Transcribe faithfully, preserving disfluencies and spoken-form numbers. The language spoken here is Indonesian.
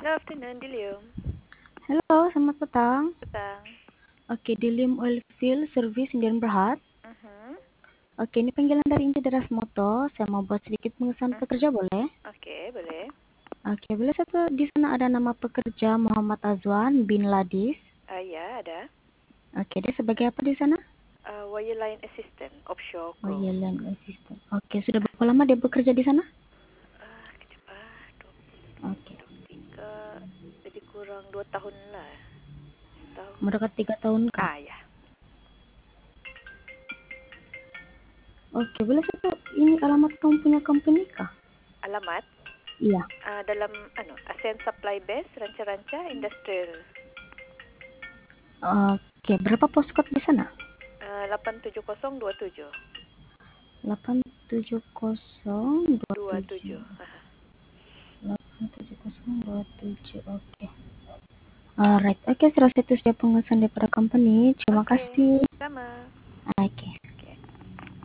Good afternoon, Dilium. Halo, selamat petang. Petang. Oke, Dilim Oilfield Service Indian Berhad. Mhm. Oke, ini panggilan dari Inti Deras Moto. Saya mau buat sedikit pengesahan Mhm. pekerja, boleh? Oke, boleh. Oke, boleh satu di sana ada nama pekerja Muhammad Azwan bin Ladis. Ah, ya, ada. Oke, dia sebagai apa di sana? Uh, wireline assistant, offshore Oh, crew. iya, land assistant. Oke, sudah berapa lama dia bekerja di sana? Ah, kejap ah, dua puluh Oke, dua puluh tiga, lebih kurang dua tahun lah. Setahun. mendekat tiga tahun kah? Ah, ya. Oke, boleh satu ini alamat kamu punya company kah? Alamat Iya. ah, dalam ano, Ascent Supply Base, Ranca-Ranca Industrial. Oke, berapa postcode di sana? Ah, lapan tujuh kosong dua tujuh. delapan tujuh kosong dua Dua tujuh. tujuh. delapan tujuh kosong dua tujuh. Oke. Alright. Oke, setelah itu sudah pengesahan daripada company. Terima Oke, kasih. sama. Oke.